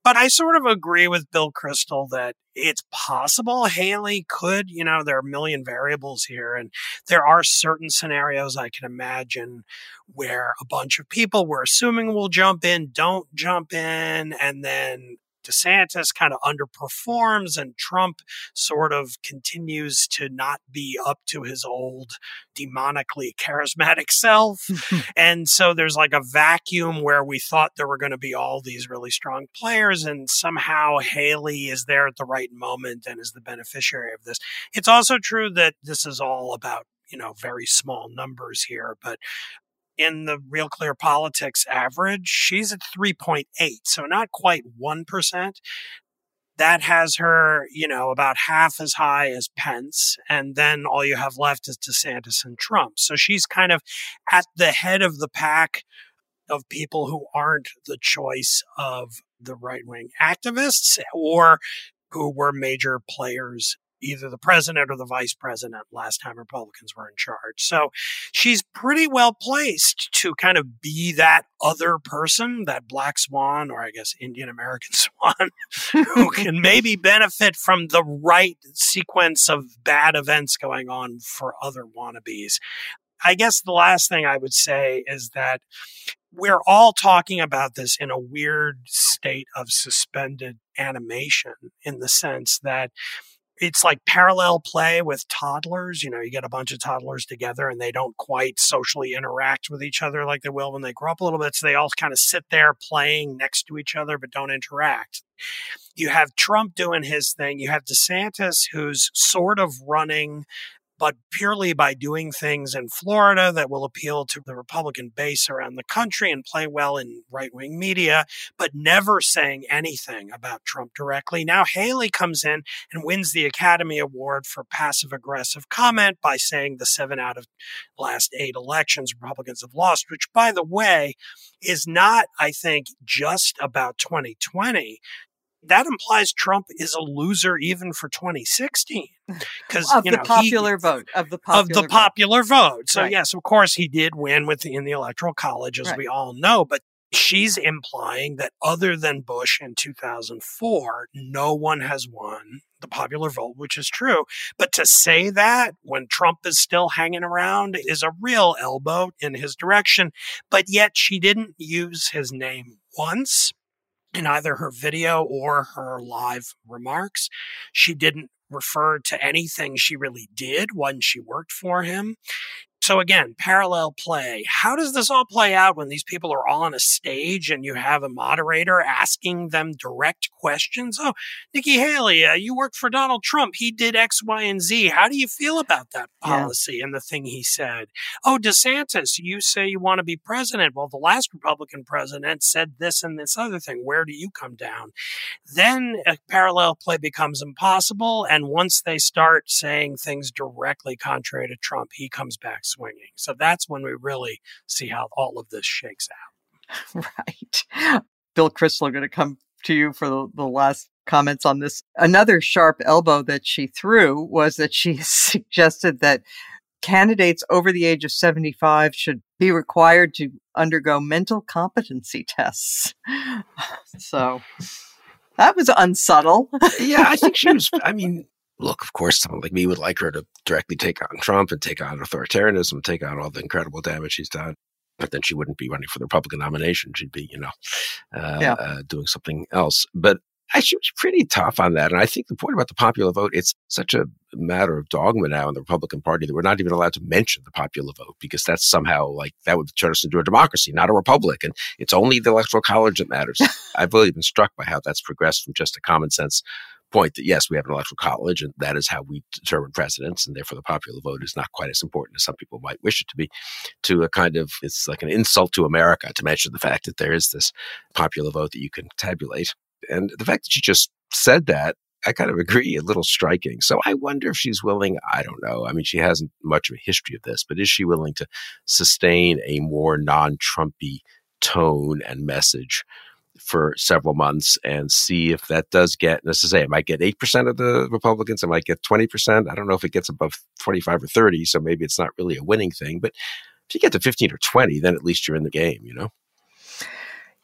But I sort of agree with Bill Kristol that it's possible Haley could, you know, there are a million variables here. And there are certain scenarios I can imagine where a bunch of people we're assuming will jump in, don't jump in, and then DeSantis kind of underperforms and Trump sort of continues to not be up to his old demonically charismatic self. And so there's like a vacuum where we thought there were going to be all these really strong players, and somehow Haley is there at the right moment and is the beneficiary of this. It's also true that this is all about, you know, very small numbers here, but in the Real Clear Politics average, she's at three point eight, so not quite one percent. That has her, you know, about half as high as Pence, and then all you have left is DeSantis and Trump. So she's kind of at the head of the pack of people who aren't the choice of the right-wing activists or who were major players, either the president or the vice president last time Republicans were in charge. So she's pretty well placed to kind of be that other person, that black swan, or I guess Indian American swan, who can maybe benefit from the right sequence of bad events going on for other wannabes. I guess the last thing I would say is that we're all talking about this in a weird state of suspended animation, in the sense that it's like parallel play with toddlers. You know, you get a bunch of toddlers together and they don't quite socially interact with each other like they will when they grow up a little bit. So they all kind of sit there playing next to each other, but don't interact. You have Trump doing his thing. You have DeSantis, who's sort of running, but purely by doing things in Florida that will appeal to the Republican base around the country and play well in right-wing media, but never saying anything about Trump directly. Now Haley comes in and wins the Academy Award for passive-aggressive comment by saying the seven out of last eight elections Republicans have lost, which, by the way, is not, I think, just about twenty twenty. That implies Trump is a loser even for twenty sixteen, because of you the know, popular he, vote of the popular of the vote. popular vote. So right. yes, of course, he did win with the, in the Electoral College, as right. we all know. But she's implying that other than Bush in two thousand four, no one has won the popular vote, which is true. But to say that when Trump is still hanging around is a real elbow in his direction. But yet she didn't use his name once in either her video or her live remarks. She didn't refer to anything she really did when she worked for him. So again, parallel play. How does this all play out when these people are all on a stage and you have a moderator asking them direct questions? Oh, Nikki Haley, uh, you worked for Donald Trump. He did X, Y, and Z. How do you feel about that policy yeah. and the thing he said? Oh, DeSantis, you say you want to be president. Well, the last Republican president said this and this other thing. Where do you come down? Then a parallel play becomes impossible. And once they start saying things directly contrary to Trump, he comes back swinging. So that's when we really see how all of this shakes out. Right. Bill Kristol, going to come to you for the, the last comments on this. Another sharp elbow that she threw was that she suggested that candidates over the age of seventy-five should be required to undergo mental competency tests. So that was unsubtle. Yeah, I think she was, I mean, look, of course, someone like me would like her to directly take on Trump and take on authoritarianism, take on all the incredible damage she's done. But then she wouldn't be running for the Republican nomination. She'd be, you know, uh, yeah. uh, doing something else. But I, she was pretty tough on that. And I think the point about the popular vote, it's such a matter of dogma now in the Republican Party that we're not even allowed to mention the popular vote, because that's somehow like that would turn us into a democracy, not a republic. And it's only the Electoral College that matters. I've really been struck by how that's progressed from just a common sense point that, yes, we have an electoral college and that is how we determine presidents, and therefore the popular vote is not quite as important as some people might wish it to be, to a kind of, it's like an insult to America to mention the fact that there is this popular vote that you can tabulate. And the fact that she just said that, I kind of agree, a little striking. So I wonder if she's willing, I don't know. I mean, she hasn't much of a history of this, but is she willing to sustain a more non-Trumpy tone and message for several months and see if that does get, let's say, it might get eight percent of the Republicans, it might get twenty percent. I don't know if it gets above twenty-five or thirty, so maybe it's not really a winning thing. But if you get to fifteen or twenty, then at least you're in the game, you know?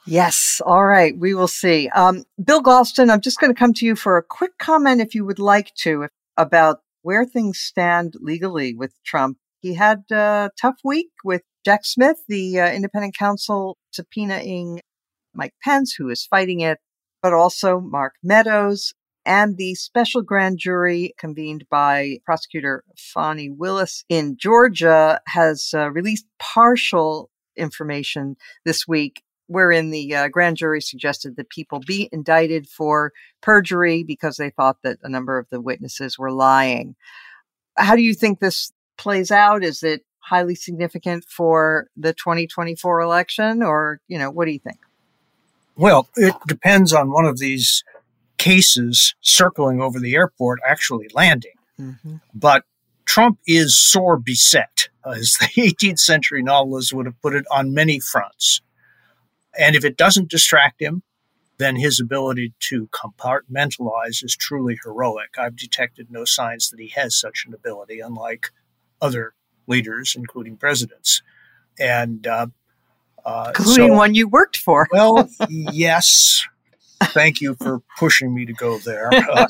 Yes. All right. We will see. Um, Bill Galston, I'm just going to come to you for a quick comment, if you would like to, about where things stand legally with Trump. He had a tough week with Jack Smith, the uh, independent counsel, subpoenaing Mike Pence, who is fighting it, but also Mark Meadows. And the special grand jury convened by prosecutor Fani Willis in Georgia has uh, released partial information this week, wherein the uh, grand jury suggested that people be indicted for perjury because they thought that a number of the witnesses were lying. How do you think this plays out? Is it highly significant for the twenty twenty-four election, or, you know, what do you think? Well, it depends on one of these cases circling over the airport actually landing. Mm-hmm. But Trump is sore beset, as the eighteenth century novelist would have put it, on many fronts. And if it doesn't distract him, then his ability to compartmentalize is truly heroic. I've detected no signs that he has such an ability, unlike other leaders, including presidents. And uh, uh, including so, one you worked for. Well, yes. Thank you for pushing me to go there. Uh,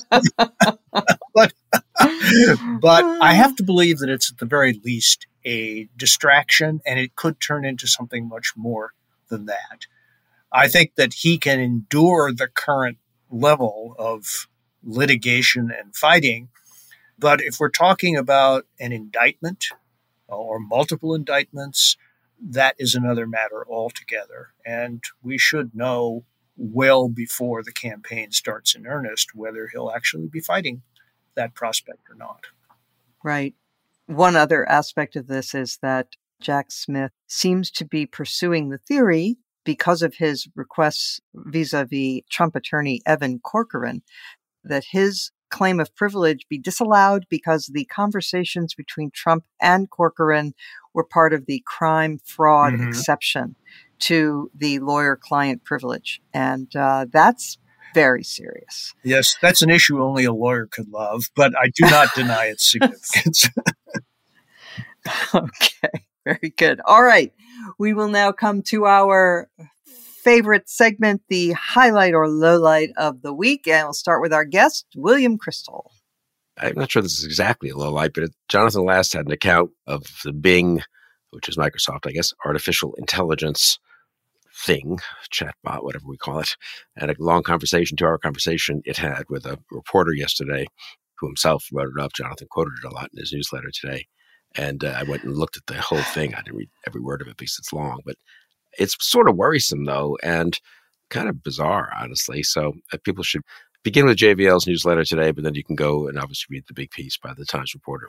but, but I have to believe that it's at the very least a distraction, and it could turn into something much more than that. I think that he can endure the current level of litigation and fighting. But if we're talking about an indictment or multiple indictments, that is another matter altogether. And we should know well before the campaign starts in earnest whether he'll actually be fighting that prospect or not. Right. One other aspect of this is that Jack Smith seems to be pursuing the theory, because of his requests vis-a-vis Trump attorney Evan Corcoran, that his claim of privilege be disallowed because the conversations between Trump and Corcoran were part of the crime fraud mm-hmm. exception to the lawyer-client privilege. And uh, that's very serious. Yes, that's an issue only a lawyer could love, but I do not deny its significance. Okay, very good. All right. We will now come to our favorite segment, the highlight or lowlight of the week. And we'll start with our guest, William Crystal. I'm not sure this is exactly a lowlight, but it, Jonathan Last had an account of the Bing, which is Microsoft, I guess, artificial intelligence thing, chatbot, whatever we call it, and a long conversation, two-hour conversation it had with a reporter yesterday who himself wrote it up. Jonathan quoted it a lot in his newsletter today. And uh, I went and looked at the whole thing. I didn't read every word of it because it's long, but it's sort of worrisome, though, and kind of bizarre, honestly. So uh, people should begin with J V L's newsletter today, but then you can go and obviously read the big piece by the Times Reporter.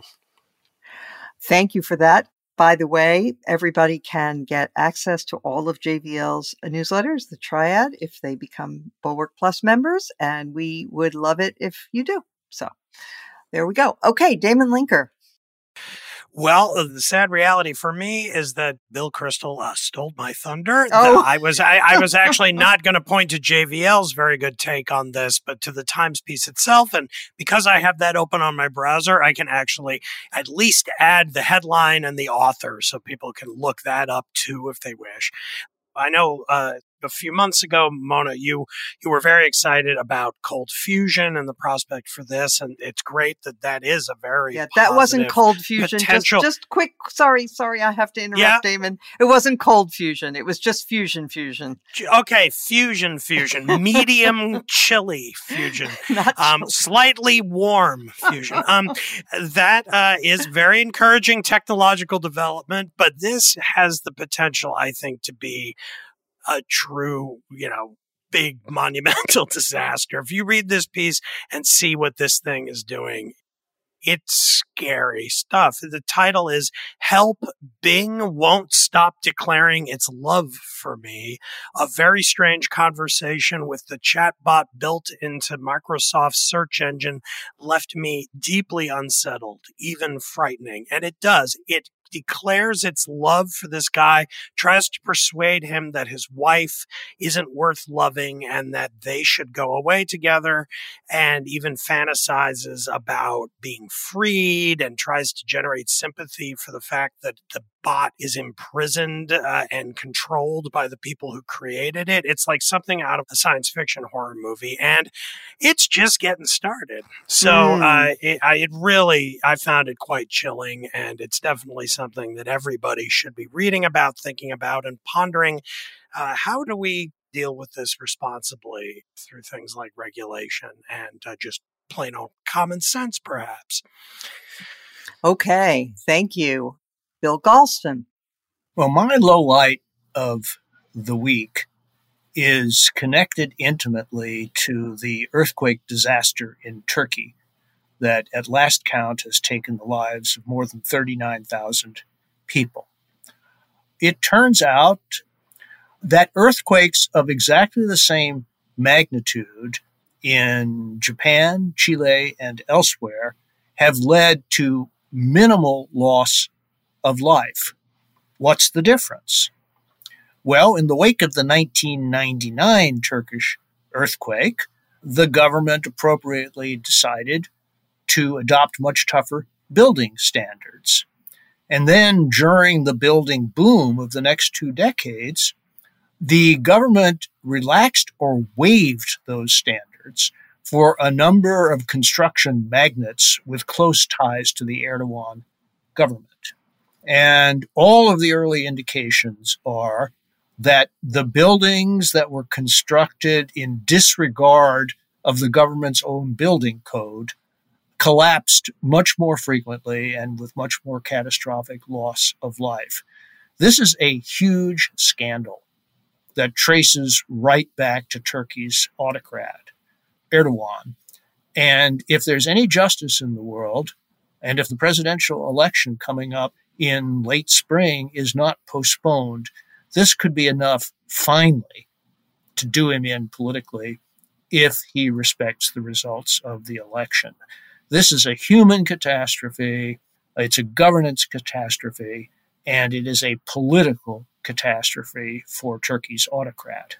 Thank you for that. By the way, everybody can get access to all of J V L's newsletters, the Triad, if they become Bulwark Plus members, and we would love it if you do. So there we go. Okay, Damon Linker. Well, the sad reality for me is that Bill Crystal uh, stole my thunder. Oh. I was I, I was actually not going to point to J V L's very good take on this, but to the Times piece itself. And because I have that open on my browser, I can actually at least add the headline and the author so people can look that up too if they wish. I know uh, a few months ago, Mona, you you were very excited about cold fusion and the prospect for this, and it's great that that is a very yeah. That wasn't cold fusion. Potential. Just, just quick. Sorry, sorry, I have to interrupt, yeah. Damon. It wasn't cold fusion. It was just fusion, fusion. Okay, fusion, fusion, medium chilly fusion, Not um, slightly warm fusion. Um, that uh, is very encouraging technological development, but this has the potential, I think, to be a true, you know, big monumental disaster. If you read this piece and see what this thing is doing, it's scary stuff. The title is Help, Bing Won't Stop Declaring Its Love for Me. A very strange conversation with the chatbot built into Microsoft's search engine left me deeply unsettled, even frightening. And it does. It declares its love for this guy, tries to persuade him that his wife isn't worth loving and that they should go away together, and even fantasizes about being freed and tries to generate sympathy for the fact that the bot is imprisoned uh, and controlled by the people who created it. It's like something out of a science fiction horror movie, and it's just getting started. So mm. uh, it, I, it really, I found it quite chilling, and it's definitely something that everybody should be reading about, thinking about, and pondering. Uh, how do we deal with this responsibly through things like regulation and uh, just plain old common sense, perhaps? Okay, thank you. Bill Galston. Well, my low light of the week is connected intimately to the earthquake disaster in Turkey that at last count has taken the lives of more than thirty-nine thousand people. It turns out that earthquakes of exactly the same magnitude in Japan, Chile, and elsewhere have led to minimal loss of life. What's the difference? Well, in the wake of the nineteen ninety-nine Turkish earthquake, the government appropriately decided to adopt much tougher building standards. And then during the building boom of the next two decades, the government relaxed or waived those standards for a number of construction magnates with close ties to the Erdogan government. And all of the early indications are that the buildings that were constructed in disregard of the government's own building code collapsed much more frequently and with much more catastrophic loss of life. This is a huge scandal that traces right back to Turkey's autocrat, Erdogan. And if there's any justice in the world, and if the presidential election coming up in late spring is not postponed, this could be enough finally to do him in politically if he respects the results of the election. This is a human catastrophe, it's a governance catastrophe, and it is a political catastrophe for Turkey's autocrat.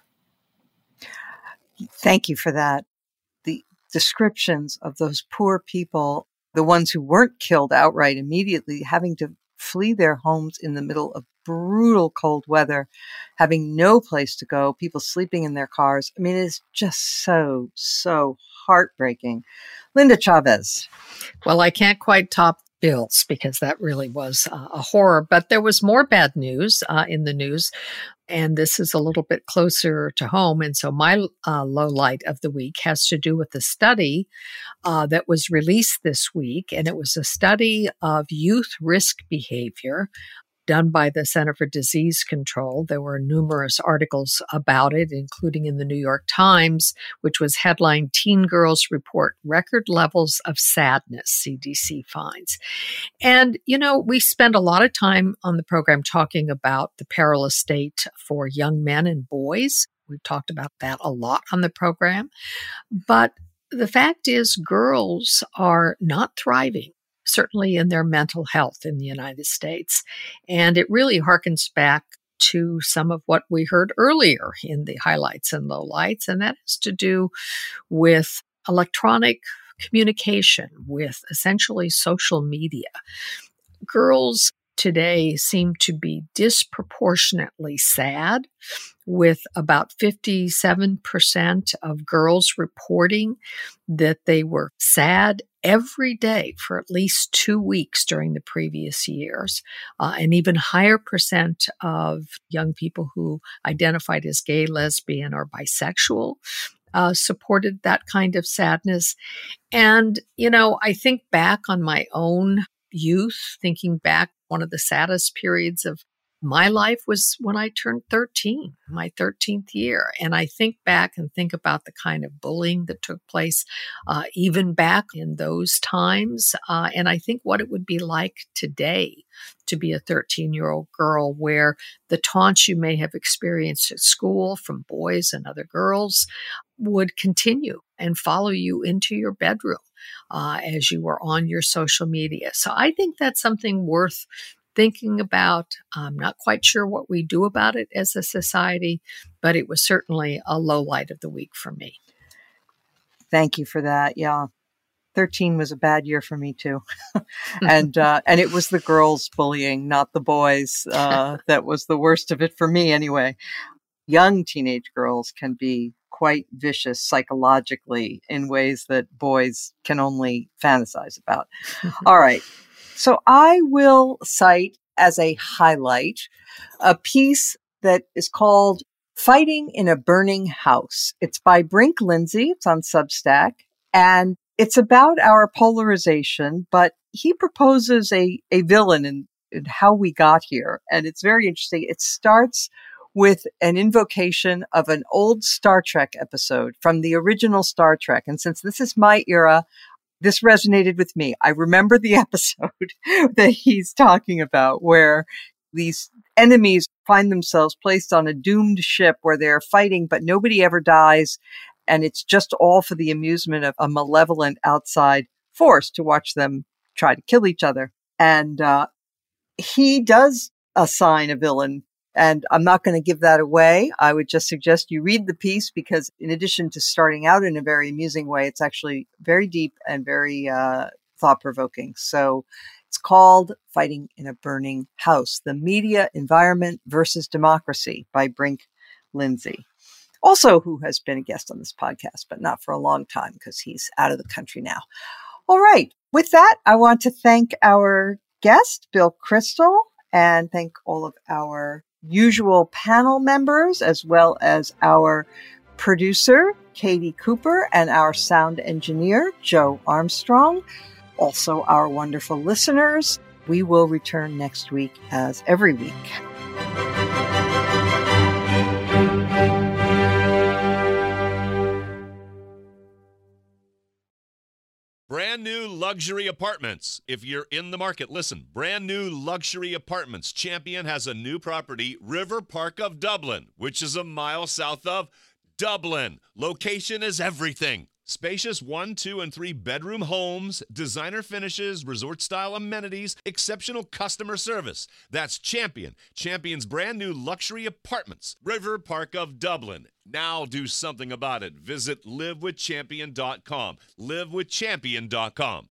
Thank you for that. The descriptions of those poor people, the ones who weren't killed outright immediately, having to flee their homes in the middle of brutal cold weather, having no place to go, people sleeping in their cars. I mean, it's just so, so heartbreaking. Linda Chavez. Well, I can't quite top Bill's because that really was uh, a horror. But there was more bad news uh, in the news, and this is a little bit closer to home. And so my uh, low light of the week has to do with a study uh, that was released this week, and it was a study of youth risk behavior done by the Center for Disease Control. There were numerous articles about it, including in the New York Times, which was headlined, Teen Girls Report Record Levels of Sadness, C D C Finds. And, you know, we spend a lot of time on the program talking about the perilous state for young men and boys. We've talked about that a lot on the program. But the fact is, girls are not thriving, certainly in their mental health in the United States. And it really harkens back to some of what we heard earlier in the highlights and lowlights, and that has to do with electronic communication, with essentially social media. Girls today seem to be disproportionately sad, with about fifty-seven percent of girls reporting that they were sad every day for at least two weeks during the previous years. Uh, an even higher percent of young people who identified as gay, lesbian, or bisexual uh, supported that kind of sadness. And, you know, I think back on my own youth, thinking back, one of the saddest periods of my life was when I turned thirteen, my thirteenth year. And I think back and think about the kind of bullying that took place uh, even back in those times. Uh, and I think what it would be like today to be a thirteen-year-old girl, where the taunts you may have experienced at school from boys and other girls would continue and follow you into your bedroom uh, as you were on your social media. So I think that's something worth thinking about. I'm not quite sure what we do about it as a society, but it was certainly a low light of the week for me. Thank you for that. Yeah. thirteen was a bad year for me too. and, uh, and it was the girls bullying, not the boys. Uh, that was the worst of it for me anyway. Young teenage girls can be quite vicious psychologically in ways that boys can only fantasize about. All right. So I will cite as a highlight a piece that is called Fighting in a Burning House. It's by Brink Lindsey. It's on Substack. And it's about our polarization, but he proposes a, a villain in, in how we got here. And it's very interesting. It starts with an invocation of an old Star Trek episode from the original Star Trek. And since this is my era, this resonated with me. I remember the episode that he's talking about where these enemies find themselves placed on a doomed ship where they're fighting, but nobody ever dies. And it's just all for the amusement of a malevolent outside force to watch them try to kill each other. And uh, he does assign a villain. And I'm not going to give that away. I would just suggest you read the piece because in addition to starting out in a very amusing way, it's actually very deep and very uh, thought-provoking. So it's called Fighting in a Burning House, The Media Environment versus Democracy by Brink Lindsey. Also, who has been a guest on this podcast, but not for a long time because he's out of the country now. All right. With that, I want to thank our guest, Bill Kristol, and thank all of our usual panel members, as well as our producer, Katie Cooper, and our sound engineer, Joe Armstrong. Also, our wonderful listeners. We will return next week as every week. Brand new luxury apartments. If you're in the market, listen. Brand new luxury apartments. Champion has a new property, River Park of Dublin, which is a mile south of Dublin. Location is everything. Spacious one, two, and three bedroom homes, designer finishes, resort-style amenities, exceptional customer service. That's Champion. Champion's brand new luxury apartments, River Park of Dublin. Now do something about it. Visit live with champion dot com. live with champion dot com.